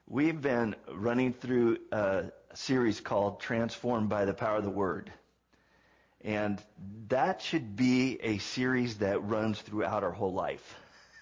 We've been running through a series called Transformed by the Power of the Word. And that should be a series that runs throughout our whole life.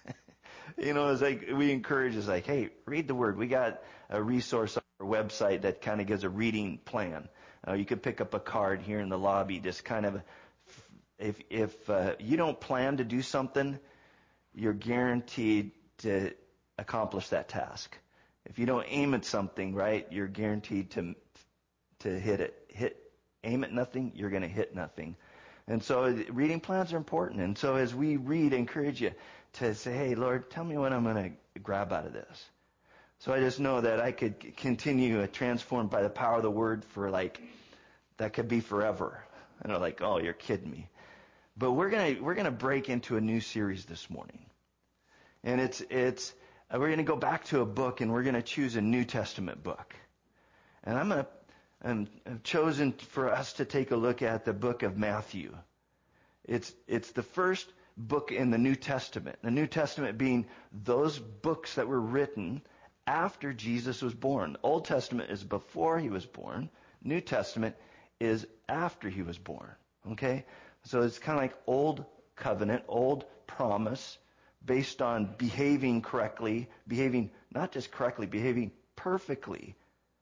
It's like we encourage, it's like, hey, read the Word. We got a resource on our website that kind of gives a reading plan. You could pick up a card here in the lobby, just kind of, if you don't plan to do something, you're guaranteed to accomplish that task. If you don't aim at something, right, you're guaranteed to hit it. Aim at nothing, you're going to hit nothing. And so reading plans are important. And so as we read, I encourage you to say, hey, Lord, tell me what I'm going to grab out of this. So I just know that I could continue transformed by the power of the Word for that could be forever. And they're like, oh, you're kidding me. But we're gonna break into a new series this morning. And we're going to go back to a book, and we're going to choose a New Testament book. And I've chosen for us to take a look at the book of Matthew. It's the first book in the New Testament. The New Testament being those books that were written after Jesus was born. Old Testament is before he was born. New Testament is after he was born. Okay? So it's kind of like Old Covenant, Old Promise, based on behaving correctly, behaving not just correctly, behaving perfectly.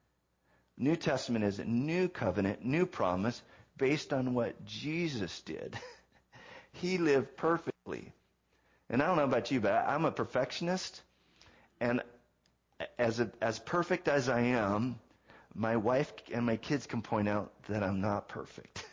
New Testament is a new covenant, new promise, based on what Jesus did. He lived perfectly. And I don't know about you, but I'm a perfectionist, and as perfect as I am, my wife and my kids can point out that I'm not perfect.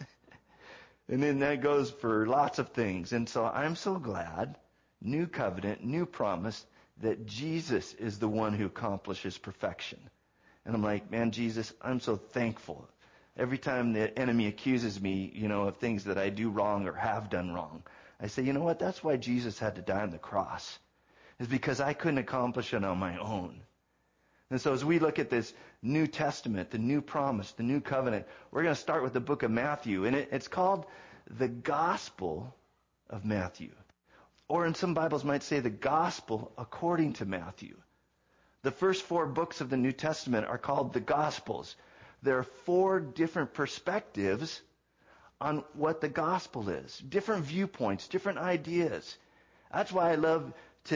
And then that goes for lots of things. And so I'm so glad, new covenant, new promise, that Jesus is the one who accomplishes perfection. And I'm like, man, Jesus, I'm so thankful. Every time the enemy accuses me, of things that I do wrong or have done wrong, I say, you know what? That's why Jesus had to die on the cross. It's because I couldn't accomplish it on my own. And so as we look at this New Testament, the new promise, the new covenant, we're going to start with the book of Matthew. And it's called the Gospel of Matthew. Or in some Bibles might say the Gospel according to Matthew. The first 4 books of the New Testament are called the Gospels. There are 4 different perspectives on what the gospel is. Different viewpoints, different ideas. That's why I love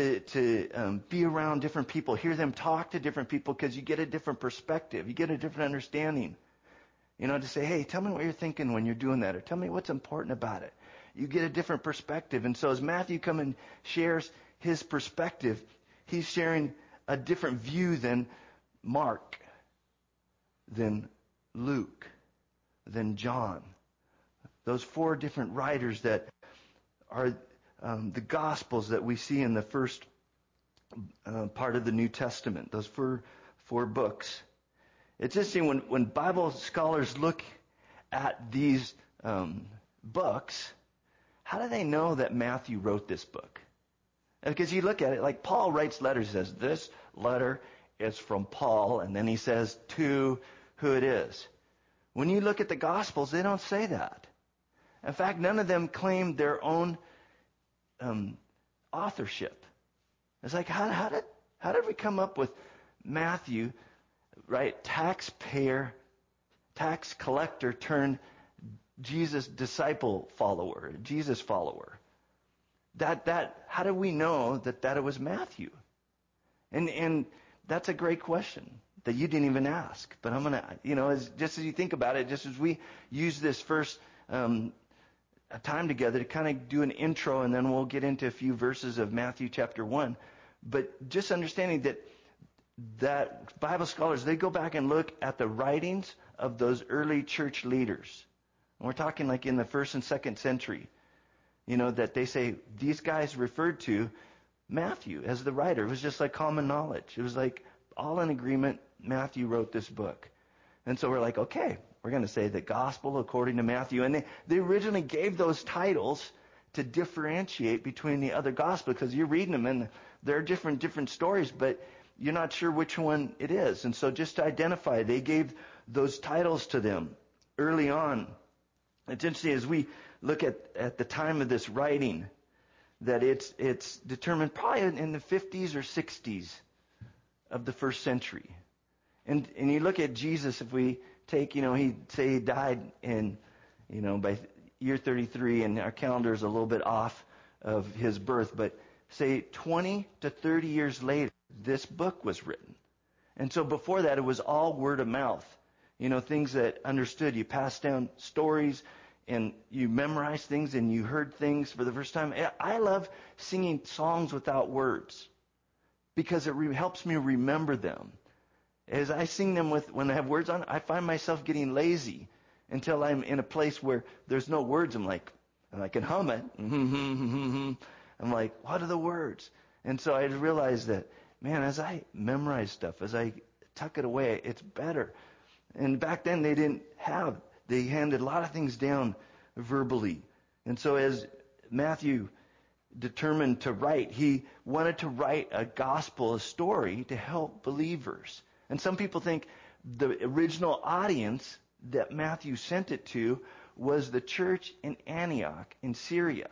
to be around different people, hear them talk to different people, because you get a different perspective. You get a different understanding. To say, hey, tell me what you're thinking when you're doing that, or tell me what's important about it. You get a different perspective. And so as Matthew comes and shares his perspective, he's sharing a different view than Mark, than Luke, than John. Those 4 different writers that are the Gospels that we see in the first part of the New Testament, those 4 books. It's interesting when Bible scholars look at these books, how do they know that Matthew wrote this book? Because you look at it, like Paul writes letters, he says, this letter is from Paul, and then he says to who it is. When you look at the Gospels, they don't say that. In fact, none of them claim their own authorship. It's like, how did we come up with Matthew, right? Taxpayer, tax collector turned Jesus disciple follower, Jesus follower. How do we know that it was Matthew? And that's a great question that you didn't even ask. But I'm gonna, just as you think about it, just as we use this first time together to kind of do an intro, and then we'll get into a few verses of Matthew chapter 1. But just understanding that Bible scholars, they go back and look at the writings of those early church leaders. And we're talking like in the 1st and 2nd century. That they say these guys referred to Matthew as the writer. It was just like common knowledge. It was like all in agreement, Matthew wrote this book. And so we're like, okay, we're going to say the gospel according to Matthew. And they originally gave those titles to differentiate between the other gospels, because you're reading them and they're different stories, but you're not sure which one it is. And so just to identify, they gave those titles to them early on. It's interesting as we look at the time of this writing, that it's determined probably in the 50s or 60s of the first century. And you look at Jesus, if we take, he died in, by year 33, and our calendar is a little bit off of his birth, but say 20 to 30 years later, this book was written. And so before that, it was all word of mouth. Things that understood. You passed down stories, and you memorized things, and you heard things for the first time. I love singing songs without words because it helps me remember them. As I sing them when I have words on, I find myself getting lazy until I'm in a place where there's no words. And I can hum it. I'm like, what are the words? And so I realized that, man, as I memorize stuff, as I tuck it away, it's better. And back then they handed a lot of things down verbally. And so as Matthew determined to write, he wanted to write a gospel, a story to help believers. And some people think the original audience that Matthew sent it to was the church in Antioch in Syria.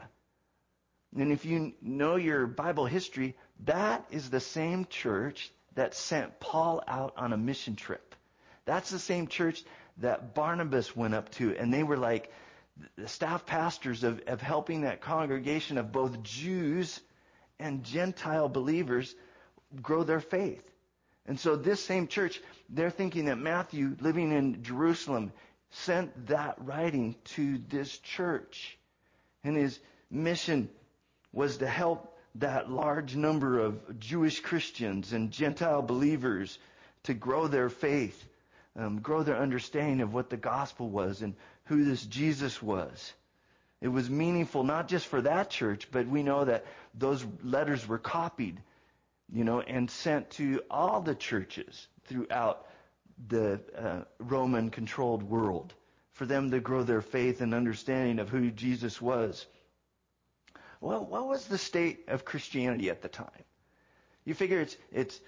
And if you know your Bible history, that is the same church that sent Paul out on a mission trip. That's the same church that Barnabas went up to, and they were like the staff pastors of helping that congregation of both Jews and Gentile believers grow their faith. And so this same church, they're thinking that Matthew, living in Jerusalem, sent that writing to this church. And his mission was to help that large number of Jewish Christians and Gentile believers to grow their faith, grow their understanding of what the gospel was and who this Jesus was. It was meaningful not just for that church, but we know that those letters were copied, and sent to all the churches throughout the Roman-controlled world for them to grow their faith and understanding of who Jesus was. Well, what was the state of Christianity at the time? You figure it's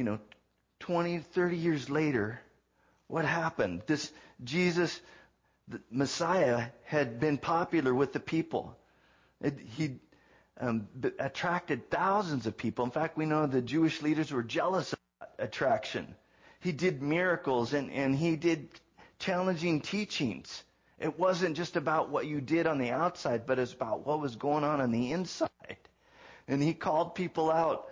20, 30 years later, what happened? This Jesus, the Messiah, had been popular with the people. He attracted thousands of people. In fact, we know the Jewish leaders were jealous of that attraction. He did miracles and he did challenging teachings. It wasn't just about what you did on the outside, but it's about what was going on the inside. And he called people out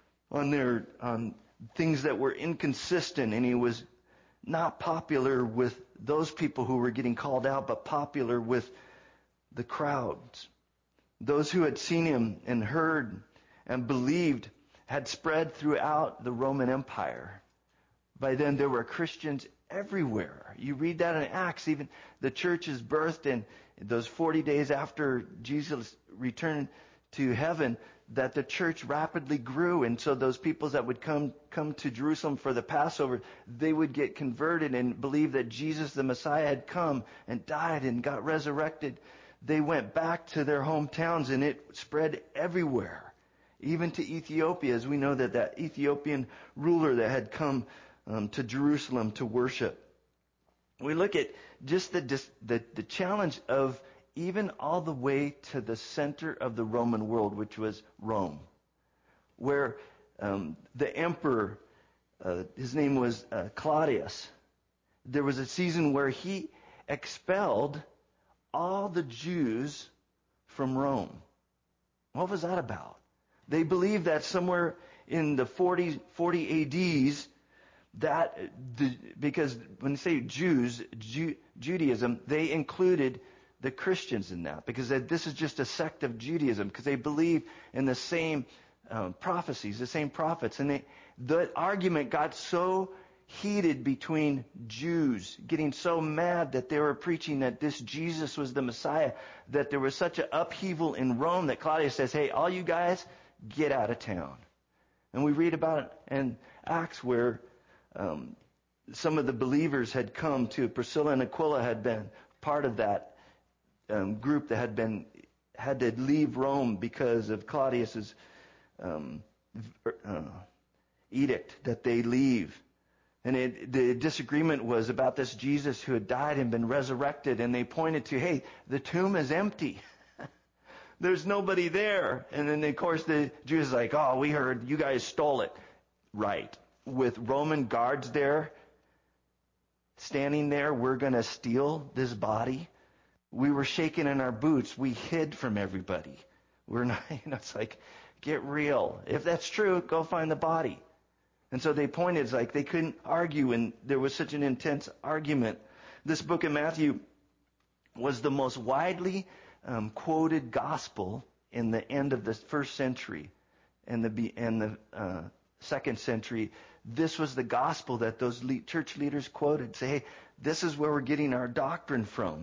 on things that were inconsistent, and he was not popular with those people who were getting called out, but popular with the crowds. Those who had seen him and heard and believed had spread throughout the Roman Empire. By then, there were Christians everywhere. You read that in Acts, even the church is birthed in those 40 days after Jesus returned to heaven, that the church rapidly grew. And so those peoples that would come to Jerusalem for the Passover, they would get converted and believe that Jesus the Messiah had come and died and got resurrected. They went back to their hometowns, and it spread everywhere, even to Ethiopia, as we know that Ethiopian ruler that had come to Jerusalem to worship. We look at just the challenge of even all the way to the center of the Roman world, which was Rome, where the emperor, his name was Claudius. There was a season where he expelled all the Jews from Rome. What was that about? They believed that somewhere in the 40 ADs, because when they say Jews, Judaism, they included the Christians in that, because this is just a sect of Judaism, because they believe in the same prophecies, the same prophets. And the argument got so heated between Jews, getting so mad that they were preaching that this Jesus was the Messiah, that there was such an upheaval in Rome that Claudius says, hey, all you guys, get out of town. And we read about it in Acts where some of the believers had come to Priscilla and Aquila, had been part of that group that had to leave Rome because of Claudius's edict that they leave. And the disagreement was about this Jesus who had died and been resurrected, and they pointed to, hey, the tomb is empty. There's nobody there. And then, of course, the Jews are like, oh, we heard you guys stole it. Right. with Roman guards there, standing there, we're going to steal this body. We were shaking in our boots. We hid from everybody. We're not, it's like, get real. If that's true, go find the body. And so they pointed, it's like they couldn't argue, and there was such an intense argument. This book of Matthew was the most widely quoted gospel in the end of the first century and the second century. This was the gospel that those church leaders quoted. Say, hey, this is where we're getting our doctrine from.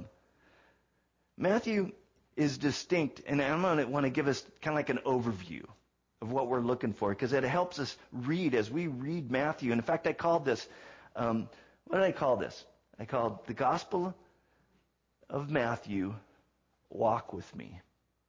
Matthew is distinct, and I'm going to want to give us kind of like an overview of what we're looking for, because it helps us read as we read Matthew. And in fact, I called this, what did I call this? I called the Gospel of Matthew, Walk With Me.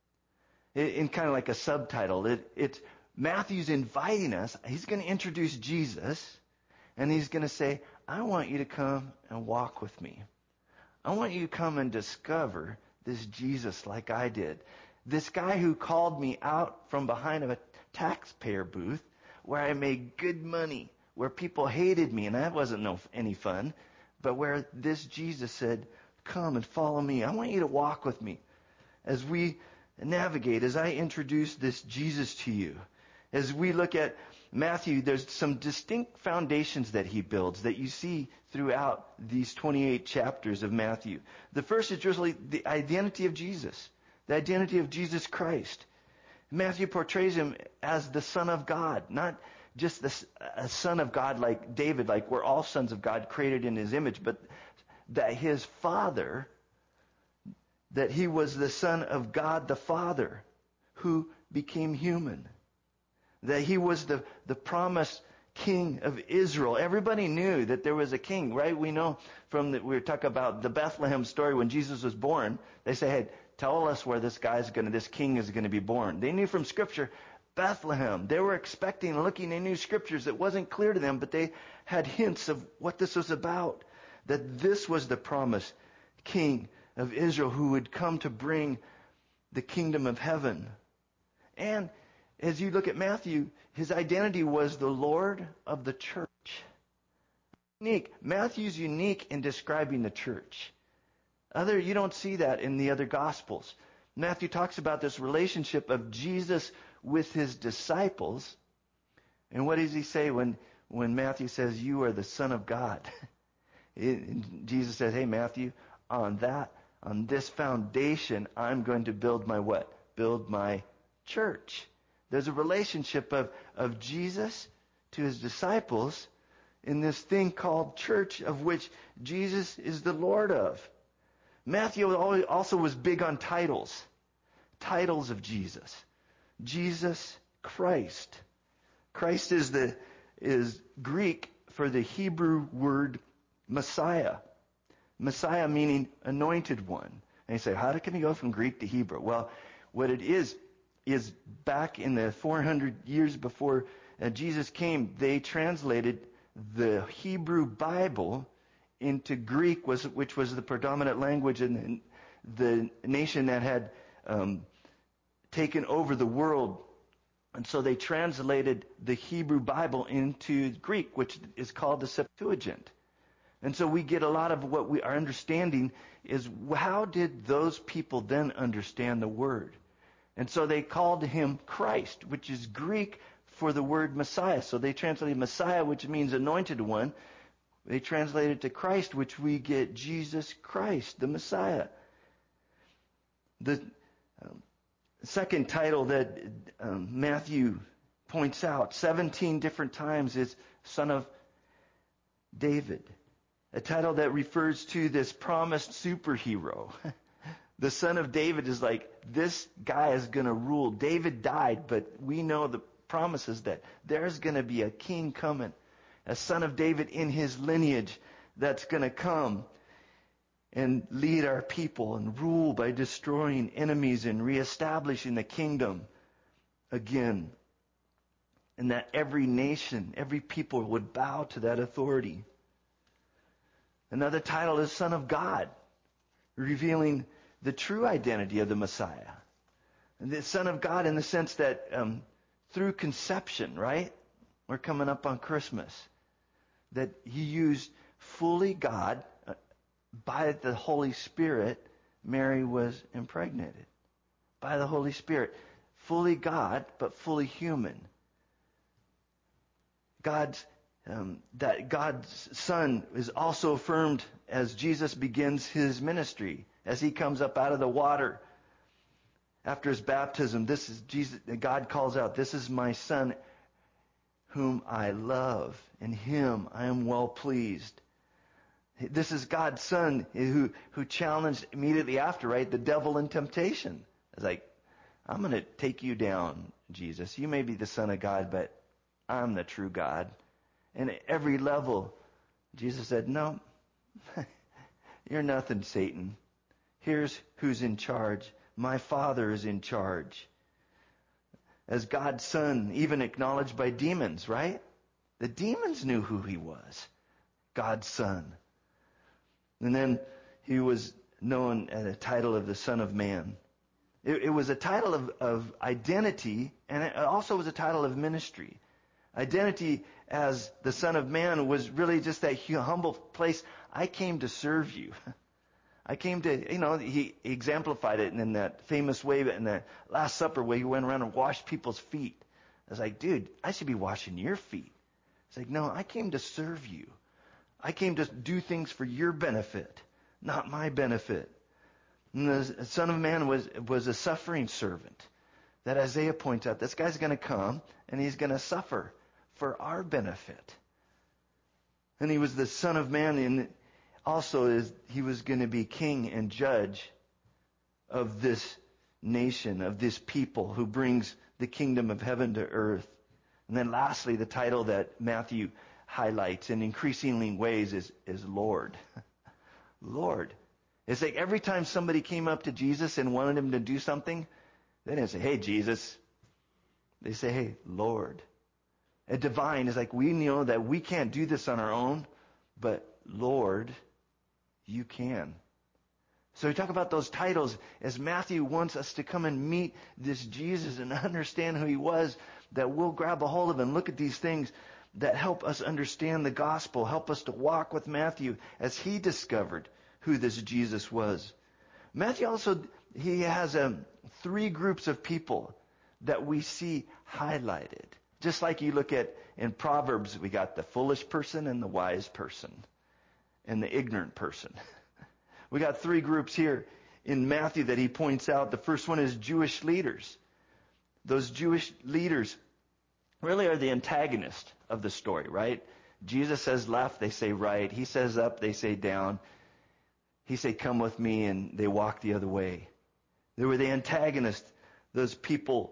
In kind of like a subtitle. It's Matthew's inviting us. He's going to introduce Jesus, and he's going to say, I want you to come and walk with me. I want you to come and discover this Jesus like I did. This guy who called me out from behind a taxpayer booth where I made good money, where people hated me, and that wasn't any fun, but where this Jesus said, come and follow me. I want you to walk with me as we navigate, as I introduce this Jesus to you. As we look at Matthew, there's some distinct foundations that he builds that you see throughout these 28 chapters of Matthew. The first is really the identity of Jesus, the identity of Jesus Christ. Matthew portrays him as the Son of God, not just a son of God like David, like we're all sons of God created in his image, but that his Father, that he was the Son of God the Father who became human. That he was the promised King of Israel. Everybody knew that there was a king, right? We know we were talking about the Bethlehem story when Jesus was born. They say, hey, tell us where this king is going to be born. They knew from Scripture, Bethlehem. They were expecting and looking. They knew Scriptures that wasn't clear to them, but they had hints of what this was about. That this was the promised King of Israel who would come to bring the kingdom of heaven. And as you look at Matthew, his identity was the Lord of the church. Unique. Matthew's unique in describing the church. You don't see that in the other Gospels. Matthew talks about this relationship of Jesus with his disciples. And what does he say when Matthew says, you are the Son of God? Jesus says, hey, Matthew, on this foundation, I'm going to build my what? Build my church. There's a relationship of Jesus to his disciples in this thing called church, of which Jesus is the Lord of. Matthew also was big on titles. Titles of Jesus. Jesus Christ. Christ is Greek for the Hebrew word Messiah. Messiah meaning anointed one. And you say, how can you go from Greek to Hebrew? Well, what it is back in the 400 years before Jesus came, they translated the Hebrew Bible into Greek, which was the predominant language in the nation that had taken over the world. And so they translated the Hebrew Bible into Greek, which is called the Septuagint. And so we get a lot of our understanding is, how did those people then understand the word? And so they called him Christ, which is Greek for the word Messiah. So they translated Messiah, which means anointed one. They translated to Christ, which we get Jesus Christ, the Messiah. The second title that Matthew points out 17 different times is Son of David. A title that refers to this promised superhero. The Son of David is like, this guy is going to rule. David died, but we know the promises that there's going to be a king coming, a son of David in his lineage that's going to come and lead our people and rule by destroying enemies and reestablishing the kingdom again. And that every nation, every people would bow to that authority. Another title is Son of God, revealing the true identity of the Messiah. And the Son of God in the sense that through conception, right? We're coming up on Christmas. That he used fully God. By the Holy Spirit, Mary was impregnated. By the Holy Spirit. Fully God, but fully human. God's Son is also affirmed as Jesus begins his ministry. As he comes up out of the water after his baptism, this is Jesus. God calls out, "This is my Son whom I love. In him I am well pleased." This is God's Son who challenged immediately after, right? The devil in temptation. It's like, "I'm going to take you down, Jesus. You may be the Son of God, but I'm the true God." And at every level, Jesus said, "No, you're nothing, Satan. Here's who's in charge. My Father is in charge." As God's Son, even acknowledged by demons, right? The demons knew who he was. God's Son. And then he was known as a title of the Son of Man. It was a title of identity, and it also was a title of ministry. Identity as the Son of Man was really just that humble place. I came to serve you. I came to, he exemplified it in that famous way in the Last Supper where he went around and washed people's feet. I was like, dude, I should be washing your feet. It's like, no, I came to serve you. I came to do things for your benefit, not my benefit. And the Son of Man was a suffering servant that Isaiah points out. This guy's going to come and he's going to suffer for our benefit. And he was the Son of Man, and also he was going to be king and judge of this nation, of this people who brings the kingdom of heaven to earth. And then lastly, the title that Matthew highlights in increasingly ways is Lord. Lord. It's like every time somebody came up to Jesus and wanted him to do something, they didn't say, "Hey, Jesus." They say, "Hey, Lord." A divine is like, we know that we can't do this on our own, but Lord, you can. So we talk about those titles as Matthew wants us to come and meet this Jesus and understand who he was, that we'll grab a hold of and look at these things that help us understand the gospel, help us to walk with Matthew as he discovered who this Jesus was. Matthew also, he has 3 groups of people that we see highlighted. Just like you look at in Proverbs, we got the foolish person and the wise person and the ignorant person. We got 3 groups here in Matthew that he points out. The first one is Jewish leaders. Those Jewish leaders really are the antagonist of the story, right? Jesus says left, they say right. He says up, they say down. He say, "Come with me," and they walk the other way. They were the antagonist, those people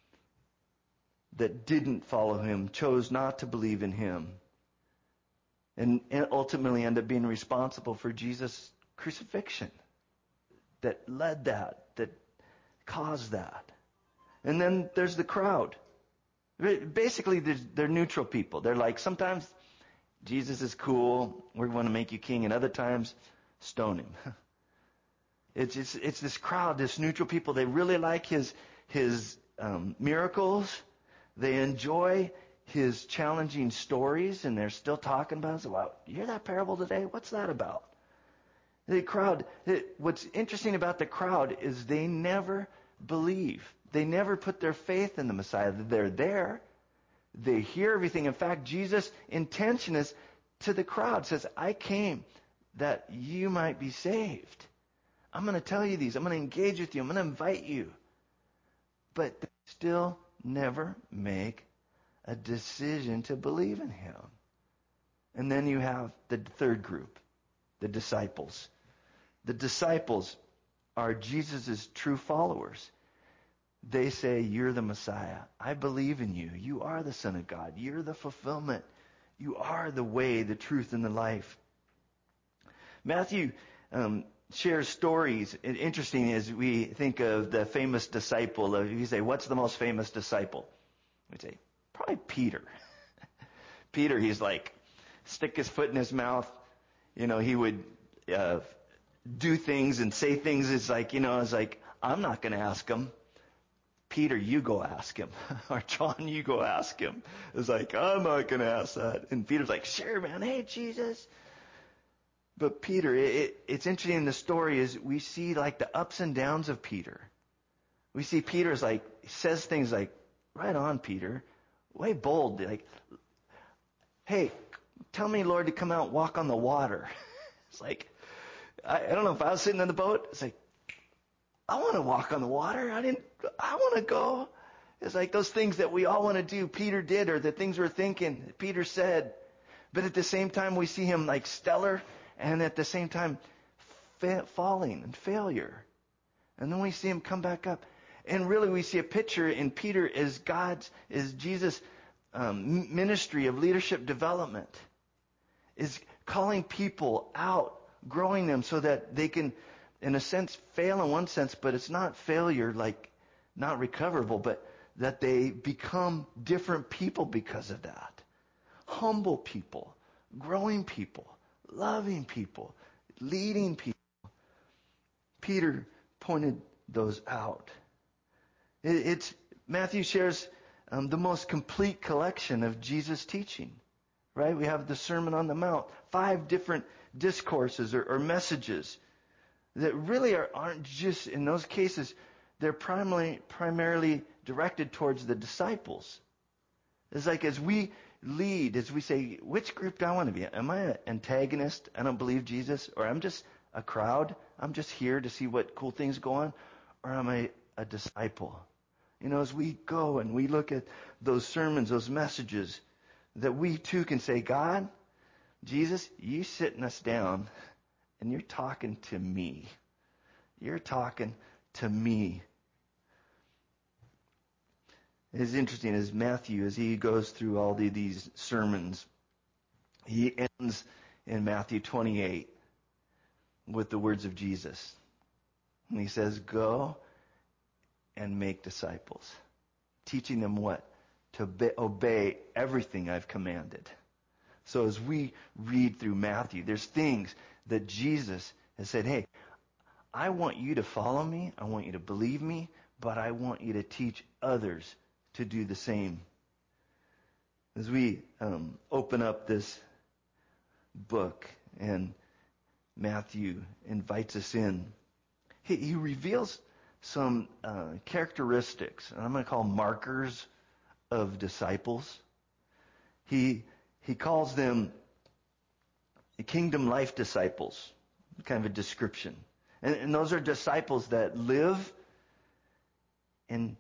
that didn't follow him, chose not to believe in him, and ultimately end up being responsible for Jesus' crucifixion. That led that caused that. And then there's the crowd. Basically, they're neutral people. They're like, sometimes Jesus is cool, we want to make you king, and other times, stone him. It's this crowd, this neutral people. They really like his miracles. They enjoy his challenging stories, and they're still talking about it. So, wow, you hear that parable today? What's that about? The crowd, what's interesting about the crowd is they never believe. They never put their faith in the Messiah. They're there. They hear everything. In fact, Jesus' intention is to the crowd, says, "I came that you might be saved. I'm going to tell you these. I'm going to engage with you. I'm going to invite you." But they still never make a decision to believe in him. And then you have the third group, the disciples. The disciples are Jesus' true followers. They say, "You're the Messiah. I believe in you. You are the Son of God. You're the fulfillment. You are the way, the truth, and the life." Matthew shares stories. Interesting as we think of the famous disciple. If you say, what's the most famous disciple? We'd say, probably Peter. Peter, he's like, stick his foot in his mouth. He would do things and say things. It's like, I'm not going to ask him. Peter, you go ask him. Or John, you go ask him. It's like, I'm not going to ask that. And Peter's like, sure, man. Hey, Jesus. But Peter, it's interesting in the story is we see like the ups and downs of Peter. We see Peter's like, says things like, right on, Peter. Way bold. Like, hey, tell me, Lord, to come out and walk on the water. It's like, I don't know if I was sitting in the boat. It's like, I want to walk on the water. I want to go. It's like those things that we all want to do. Peter did, or the things we're thinking. Peter said. But at the same time, we see him like stellar, and at the same time, falling and failure. And then we see him come back up. And really, we see a picture in Peter as Jesus' ministry of leadership development. Is calling people out, growing them so that they can, in a sense, fail in one sense, but it's not failure like not recoverable, but that they become different people because of that. Humble people, growing people, loving people, leading people. Peter pointed those out. Matthew shares the most complete collection of Jesus' teaching. Right? We have the Sermon on the Mount, 5 different discourses or messages that really aren't just, in those cases, they're primarily directed towards the disciples. It's like as we lead, as we say, which group do I want to be? Am I an antagonist? I don't believe Jesus? Or I'm just a crowd? I'm just here to see what cool things go on? Or am I a disciple? You know, as we go and we look at those sermons, those messages, that we too can say, God, Jesus, you sitting us down and you're talking to me. You're talking to me. It's interesting as Matthew, as he goes through all these sermons, he ends in Matthew 28 with the words of Jesus. And he says, go and make disciples. Teaching them what? To obey everything I've commanded. So as we read through Matthew, there's things that Jesus has said, hey, I want you to follow me, I want you to believe me, but I want you to teach others to do the same. As we open up this book and Matthew invites us in, he reveals some characteristics, and I'm going to call markers of disciples. He calls them kingdom life disciples, kind of a description. And those are disciples that live in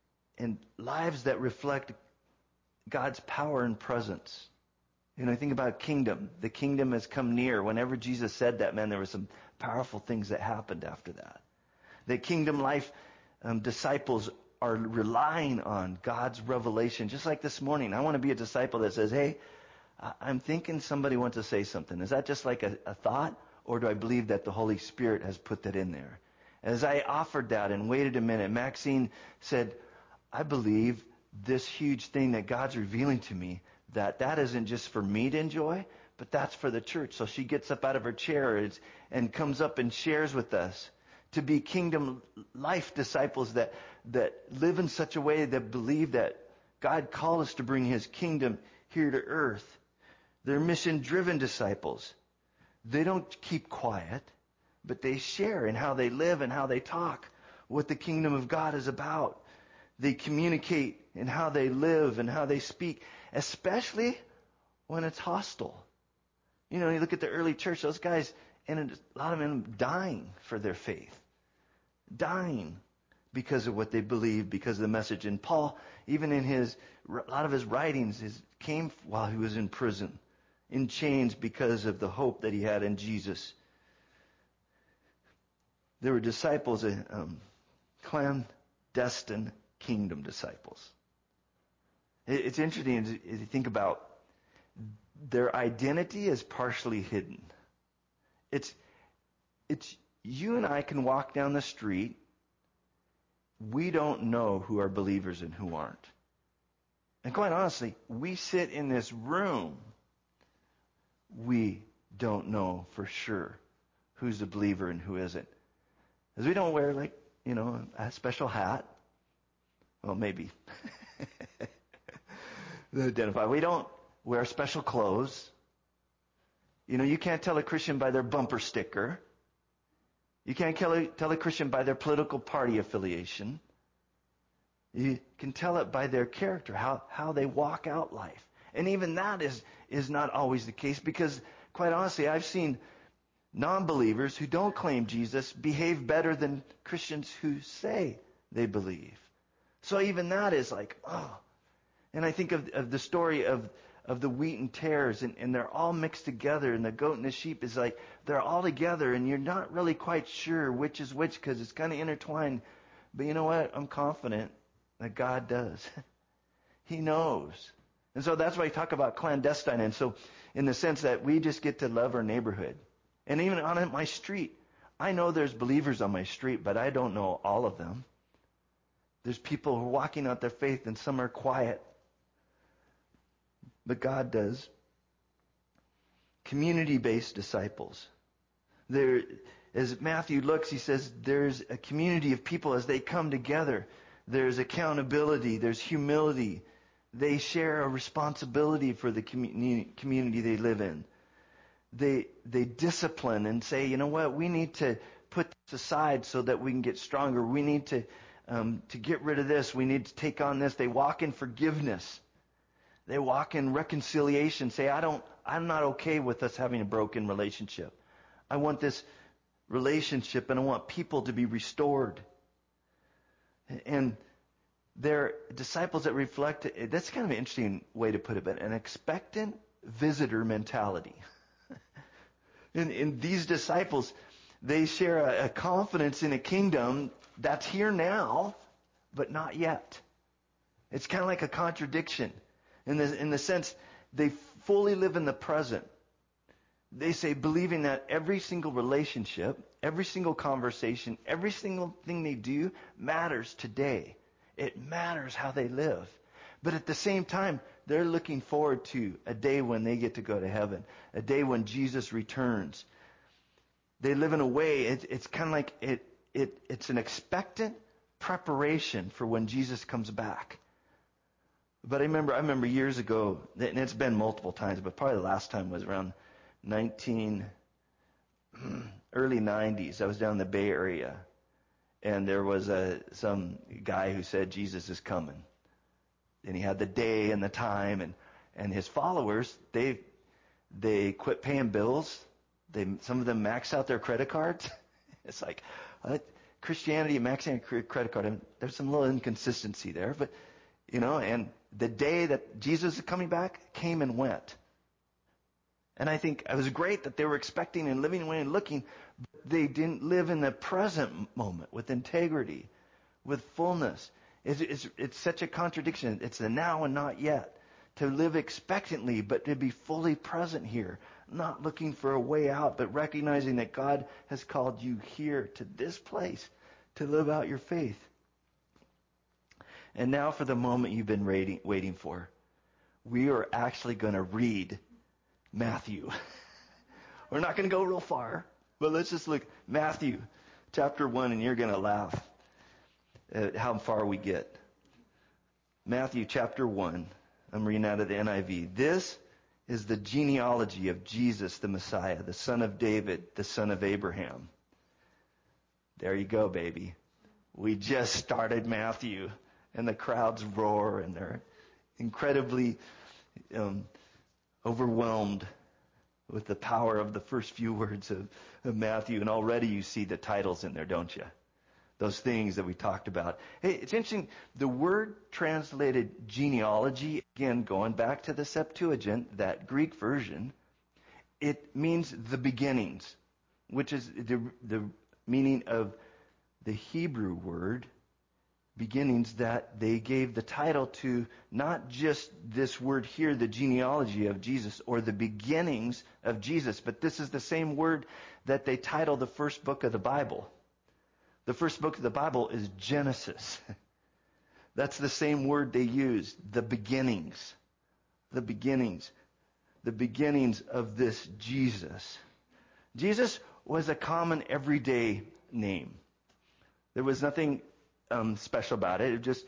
lives that reflect God's power and presence. You know, think about kingdom. The kingdom has come near. Whenever Jesus said that, man, there were some powerful things that happened after that. The kingdom life disciples are relying on God's revelation. Just like this morning, I want to be a disciple that says, hey, I'm thinking somebody wants to say something. Is that just like a thought? Or do I believe that the Holy Spirit has put that in there? As I offered that and waited a minute, Maxine said, I believe this huge thing that God's revealing to me, that isn't just for me to enjoy, but that's for the church. So she gets up out of her chair and comes up and shares with us to be kingdom life disciples that live in such a way that believe that God called us to bring his kingdom here to earth. They're mission-driven disciples. They don't keep quiet, but they share in how they live and how they talk, what the kingdom of God is about. They communicate in how they live and how they speak, especially when it's hostile. You know, you look at the early church, those guys, and a lot of them dying for their faith. Dying because of what they believed, because of the message. And Paul, even in a lot of his writings, came while he was in prison, in chains because of the hope that he had in Jesus. There were disciples, clandestine kingdom disciples. It's interesting to think about their identity is partially hidden. It's you and I can walk down the street. We don't know who are believers and who aren't. And quite honestly, we sit in this room. We don't know for sure who's a believer and who isn't. Because we don't wear a special hat. Well, maybe. They identify. We don't wear special clothes. You know, you can't tell a Christian by their bumper sticker. You can't tell a Christian by their political party affiliation. You can tell it by their character, how they walk out life. And even that is not always the case, because, quite honestly, I've seen non-believers who don't claim Jesus behave better than Christians who say they believe. So even that is like, oh. And I think of the story of the wheat and tares, and they're all mixed together, and the goat and the sheep is like, they're all together, and you're not really quite sure which is which because it's kind of intertwined. But you know what? I'm confident that God does. He knows. And so that's why I talk about clandestine. And so in the sense that we just get to love our neighborhood. And even on my street, I know there's believers on my street, but I don't know all of them. There's people who are walking out their faith, and some are quiet. But God does. Community-based disciples. There, as Matthew looks, he says there's a community of people as they come together. There's accountability. There's humility. They share a responsibility for the community they live in. They discipline and say, you know what, we need to put this aside so that we can get stronger. We need to get rid of this. We need to take on this. They walk in forgiveness. They walk in reconciliation. Say, I'm not okay with us having a broken relationship. I want this relationship, and I want people to be restored. And they're disciples that reflect, that's kind of an interesting way to put it, but an expectant visitor mentality. In these disciples, they share a confidence in a kingdom that's here now, but not yet. It's kind of like a contradiction. In the sense, they fully live in the present. They say, believing that every single relationship, every single conversation, every single thing they do matters today. It matters how they live. But at the same time, they're looking forward to a day when they get to go to heaven, a day when Jesus returns. They live in a way, it's kind of like it's an expectant preparation for when Jesus comes back. But I remember years ago, and it's been multiple times, but probably the last time was around early 90s. I was down in the Bay Area, and there was some guy who said Jesus is coming. And he had the day and the time, and his followers, they quit paying bills. Some of them max out their credit cards. It's like Christianity maxing a credit card. And there's some little inconsistency there, but and the day that Jesus is coming back came and went. And I think it was great that they were expecting and living away and looking, but they didn't live in the present moment with integrity, with fullness. It's such a contradiction. It's the now and not yet. To live expectantly, but to be fully present here. Not looking for a way out, but recognizing that God has called you here to this place to live out your faith. And now for the moment you've been waiting for. We are actually going to read Matthew. We're not going to go real far, but let's just look. Matthew chapter 1, and you're going to laugh at how far we get. Matthew chapter 1. I'm reading out of the NIV. This is the genealogy of Jesus the Messiah, the son of David, the son of Abraham. There you go, baby. We just started Matthew. And the crowds roar, and they're incredibly overwhelmed with the power of the first few words of Matthew. And already you see the titles in there, don't you? Those things that we talked about. Hey, it's interesting. The word translated genealogy, again, going back to the Septuagint, that Greek version, it means the beginnings, which is the meaning of the Hebrew word beginnings, that they gave the title to not just this word here, the genealogy of Jesus, or the beginnings of Jesus, but this is the same word that they title the first book of the Bible. The first book of the Bible is Genesis. That's the same word they used, the beginnings. The beginnings. The beginnings of this Jesus. Jesus was a common everyday name. There was nothing special about it. It just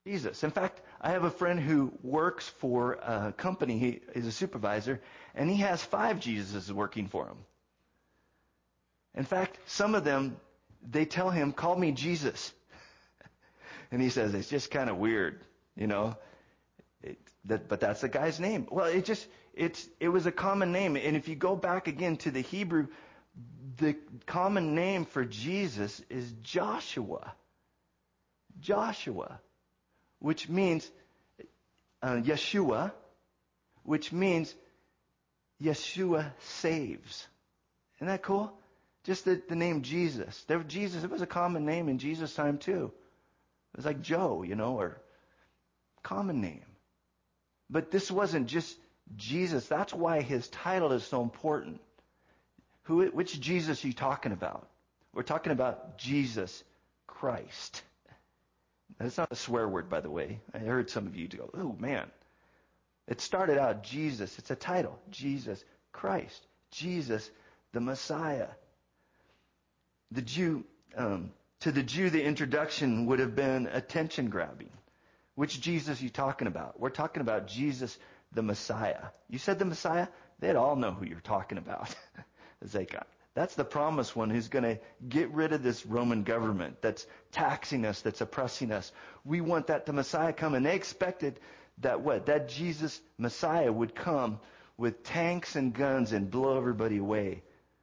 Jesus. In fact, I have a friend who works for a company. He is a supervisor, and he has 5 Jesuses working for him. In fact, some of them, they tell him, "Call me Jesus." And he says, "It's just kind of weird, you know." But that's the guy's name. Well, it was a common name. And if you go back again to the Hebrew, the common name for Jesus is Joshua. Joshua, which means Yeshua, which means Yeshua saves. Isn't that cool? Just the name Jesus. Jesus, it was a common name in Jesus' time too. It was like Joe, or common name. But this wasn't just Jesus. That's why his title is so important. Which Jesus are you talking about? We're talking about Jesus Christ. That's not a swear word, by the way. I heard some of you go, "Oh, man." It started out Jesus. It's a title. Jesus Christ. Jesus, the Messiah. To the Jew, the introduction would have been attention-grabbing. Which Jesus are you talking about? We're talking about Jesus, the Messiah. You said the Messiah? They'd all know who you're talking about. It's like, that's the promised one who's going to get rid of this Roman government that's taxing us, that's oppressing us. We want that the Messiah come. And they expected that Jesus Messiah would come with tanks and guns and blow everybody away.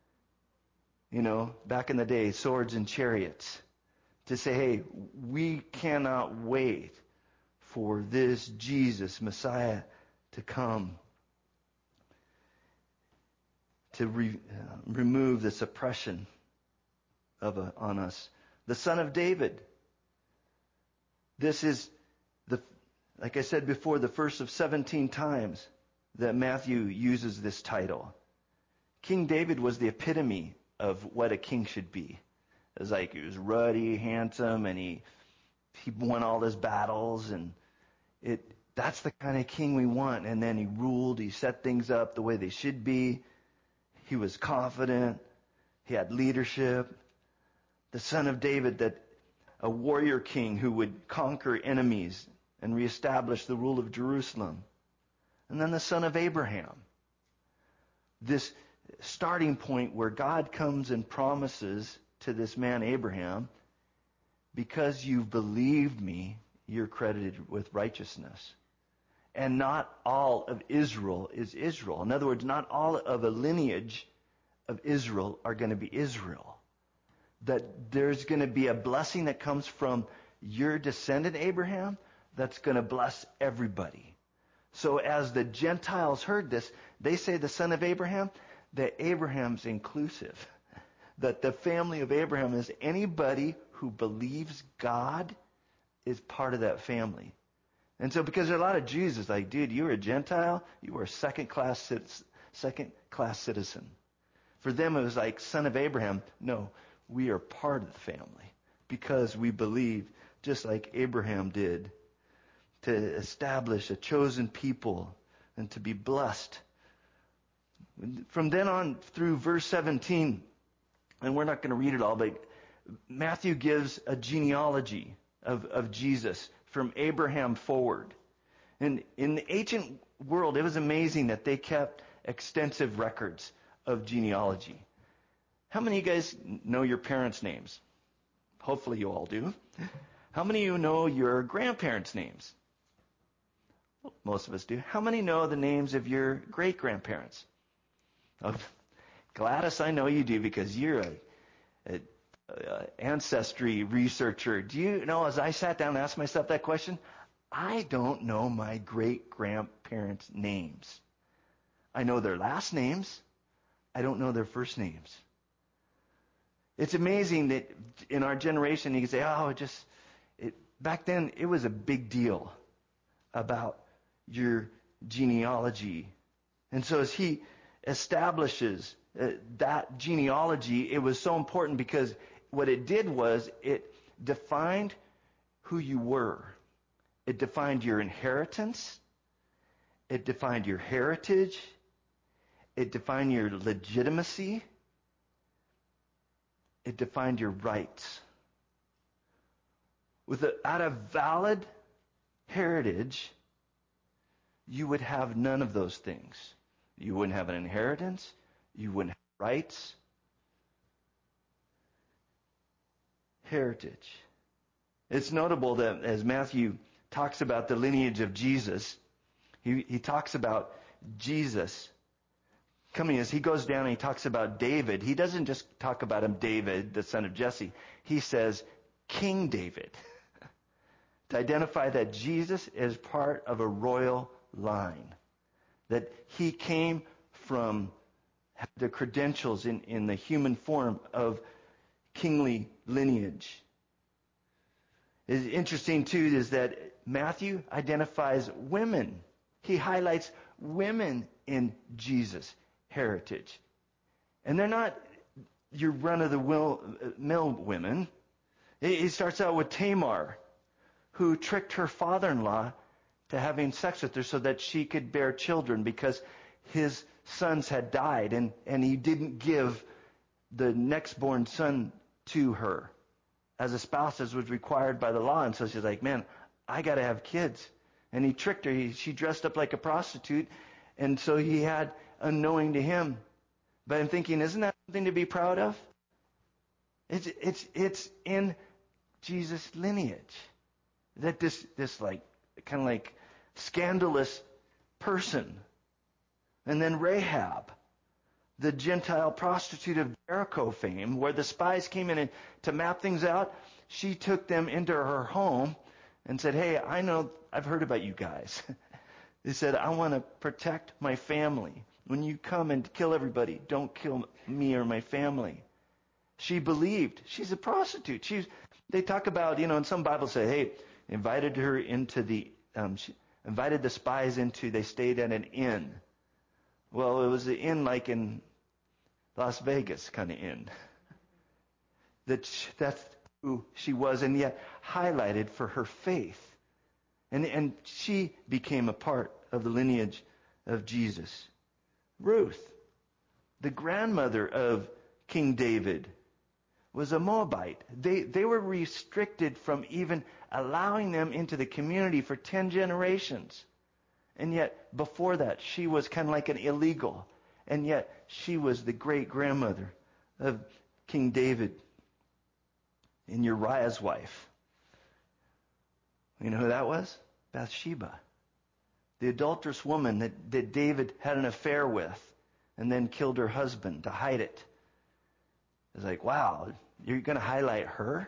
Back in the day, swords and chariots. To say, hey, we cannot wait for this Jesus Messiah to come. To remove this oppression on us. The Son of David. This is, like I said before, the first of 17 times that Matthew uses this title. King David was the epitome of what a king should be. It was like he was ruddy, handsome, and he won all his battles, and that's the kind of king we want. And then he ruled, he set things up the way they should be. He was confident. He had leadership. The Son of David, a warrior king who would conquer enemies and reestablish the rule of Jerusalem. And then the Son of Abraham. This starting point where God comes and promises to this man Abraham, because you've believed me, you're credited with righteousness. And not all of Israel is Israel. In other words, not all of a lineage of Israel are going to be Israel. That there's going to be a blessing that comes from your descendant Abraham that's going to bless everybody. So as the Gentiles heard this, they say the son of Abraham, that Abraham's inclusive. That the family of Abraham is anybody who believes God is part of that family. And so because there are a lot of Jews, it's like, dude, you were a Gentile, you were a second-class citizen. For them, it was like, son of Abraham. No, we are part of the family because we believe, just like Abraham did, to establish a chosen people and to be blessed. From then on through verse 17, and we're not going to read it all, but Matthew gives a genealogy of Jesus from Abraham forward. And in the ancient world, it was amazing that they kept extensive records of genealogy. How many of you guys know your parents' names? Hopefully you all do. How many of you know your grandparents' names? Well, most of us do. How many know the names of your great-grandparents? Oh, Gladys, I know you do because you're an ancestry researcher. Do you know, as I sat down and asked myself that question, I don't know my great-grandparents' names. I know their last names. I don't know their first names. It's amazing that in our generation, you can say, back then, it was a big deal about your genealogy. And so as he establishes that genealogy, it was so important because what it did was it defined who you were. It defined your inheritance. It defined your heritage. It defined your legitimacy. It defined your rights. Without a valid heritage, you would have none of those things. You wouldn't have an inheritance. You wouldn't have rights. Heritage. It's notable that as Matthew talks about the lineage of Jesus, he talks about Jesus coming as he goes down and he talks about David. He doesn't just talk about him, David, the son of Jesse. He says King David to identify that Jesus is part of a royal line, that he came from the credentials in the human form of kingly lineage. It's interesting too is that Matthew identifies women. He highlights women in Jesus' heritage. And they're not your run-of-the-mill women. He starts out with Tamar, who tricked her father-in-law to having sex with her so that she could bear children because his sons had died and he didn't give the next born son to her as a spouse as was required by the law. And so she's like, man, I got to have kids. And he tricked her. She dressed up like a prostitute. And so he had unknowing to him. But I'm thinking, isn't that something to be proud of? It's in Jesus' lineage that this like kind of like scandalous person. And then Rahab, the Gentile prostitute of Jericho fame, where the spies came in and to map things out, she took them into her home and said, hey, I know, I've heard about you guys. They said, I want to protect my family. When you come and kill everybody, don't kill me or my family. She believed. She's a prostitute. They talk about, and some Bibles say, hey, invited her into she invited the spies they stayed at an inn. Well, it was an inn like in Las Vegas kind of inn. That's who she was, and yet highlighted for her faith. And she became a part of the lineage of Jesus. Ruth, the grandmother of King David, was a Moabite. They were restricted from even allowing them into the community for 10 generations. And yet, before that, she was kind of like an illegal. And yet, she was the great-grandmother of King David and Uriah's wife. You know who that was? Bathsheba. The adulterous woman that David had an affair with and then killed her husband to hide it. It's like, wow, you're going to highlight her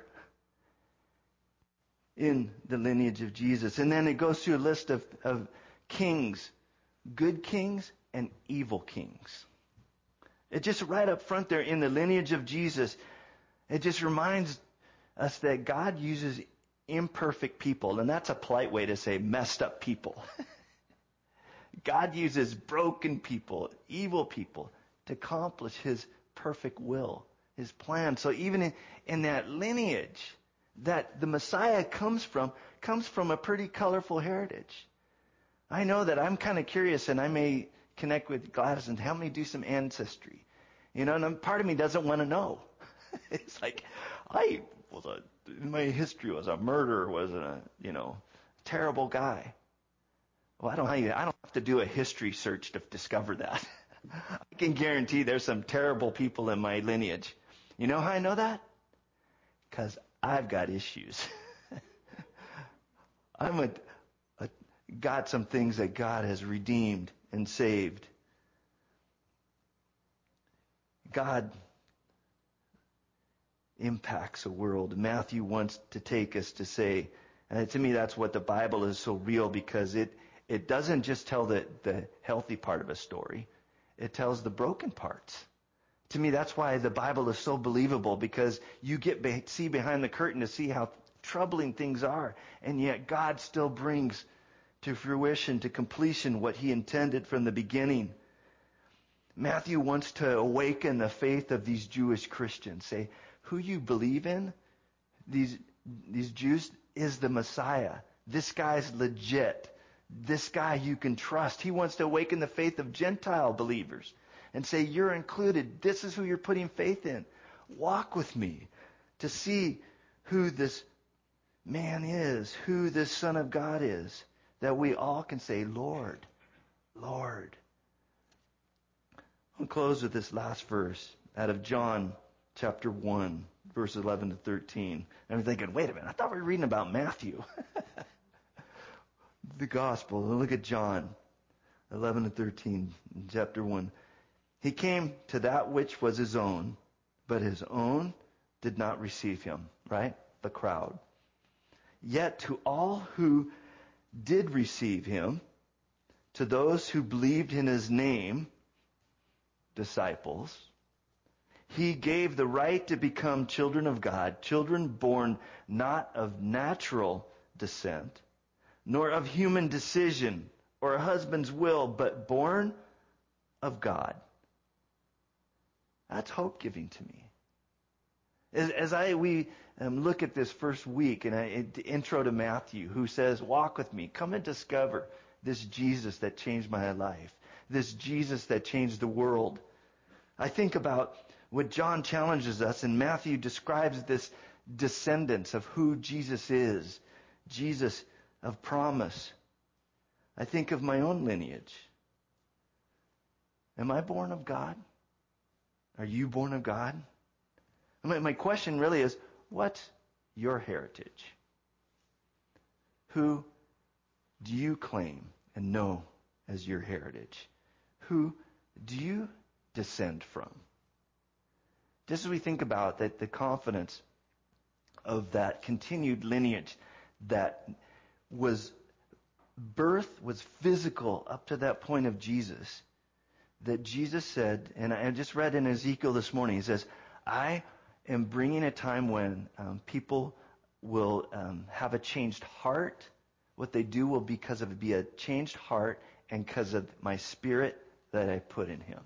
in the lineage of Jesus. And then it goes through a list of kings, good kings and evil kings. It just right up front there in the lineage of Jesus, it just reminds us that God uses imperfect people, and that's a polite way to say messed up people. God uses broken people, evil people, to accomplish His perfect will, His plan. So even in that lineage that the Messiah comes from a pretty colorful heritage. I know that I'm kind of curious, and I may connect with Gladys and help me do some ancestry. And part of me doesn't want to know. It's like, my history was a murderer, was a, terrible guy. Well, I don't have to do a history search to discover that. I can guarantee there's some terrible people in my lineage. You know how I know that? Because I've got issues. I'm got some things that God has redeemed and saved. God impacts a world. Matthew wants to take us to say, and to me that's what the Bible is so real, because it doesn't just tell the healthy part of a story. It tells the broken parts. To me, that's why the Bible is so believable, because you see behind the curtain to see how troubling things are, and yet God still brings to fruition, to completion, what He intended from the beginning. Matthew wants to awaken the faith of these Jewish Christians. Say, who you believe in, these Jews, is the Messiah. This guy's legit. This guy you can trust. He wants to awaken the faith of Gentile believers and say, you're included. This is who you're putting faith in. Walk with me to see who this man is, who this Son of God is, that we all can say, Lord, Lord. I'll close with this last verse out of John chapter 1, verse 11 to 13. And I'm thinking, wait a minute, I thought we were reading about Matthew. The gospel. Look at John 11 to 13, chapter 1. He came to that which was his own, but his own did not receive him. Right? The crowd. Yet to all who did receive him, to those who believed in his name, disciples, he gave the right to become children of God, children born not of natural descent, nor of human decision or a husband's will, but born of God. That's hope-giving to me. As we look at this first week, and the intro to Matthew, who says, walk with me, come and discover this Jesus that changed my life, this Jesus that changed the world. I think about what John challenges us, and Matthew describes this descendants of who Jesus is, Jesus of promise. I think of my own lineage. Am I born of God? Are you born of God? My question really is, what's your heritage? Who do you claim and know as your heritage? Who do you descend from? Just as we think about that, the confidence of that continued lineage that birth was physical up to that point of Jesus, that Jesus said, and I just read in Ezekiel this morning, he says, I am bringing a time when people will have a changed heart. What they do will be a changed heart and because of my spirit that I put in him.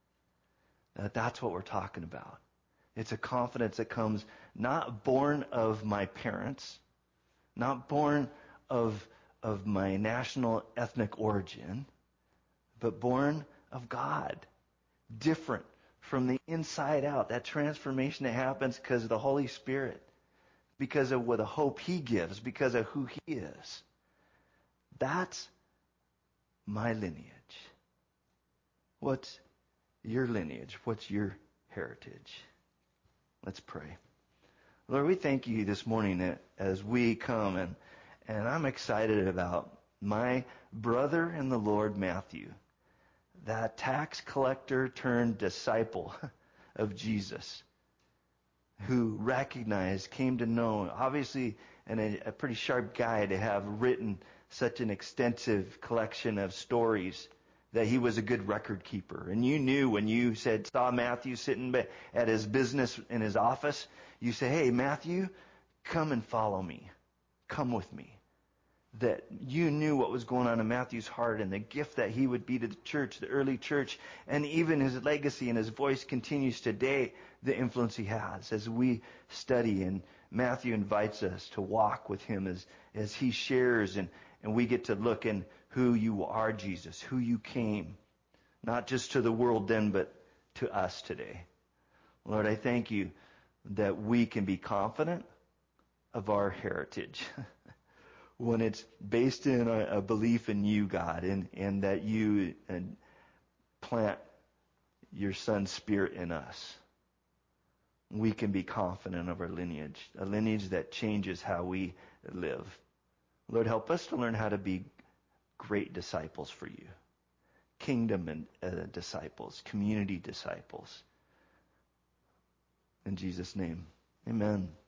That's what we're talking about. It's a confidence that comes not born of my parents, not born of my national ethnic origin, but born of God. Different from the inside out. That transformation that happens because of the Holy Spirit, because of what the hope he gives, because of who he is. That's my lineage. What's your lineage? What's your heritage? Let's pray. Lord, we thank you this morning that as we come, and I'm excited about my brother in the Lord, Matthew, that tax collector turned disciple of Jesus, who came to know, obviously, and a pretty sharp guy to have written such an extensive collection of stories, that he was a good record keeper. And you knew when you saw Matthew sitting at his business in his office, you say, hey, Matthew, come and follow me. Come with me. That you knew what was going on in Matthew's heart and the gift that he would be to the church, the early church, and even his legacy and his voice continues today, the influence he has as we study. And Matthew invites us to walk with him as he shares, and we get to look in who you are, Jesus, who you came, not just to the world then, but to us today. Lord, I thank you that we can be confident of our heritage when it's based in a belief in you, God, and that you plant your Son's Spirit in us. We can be confident of our lineage, a lineage that changes how we live. Lord, help us to learn how to be great disciples for you. Kingdom and disciples, community disciples. In Jesus' name, amen.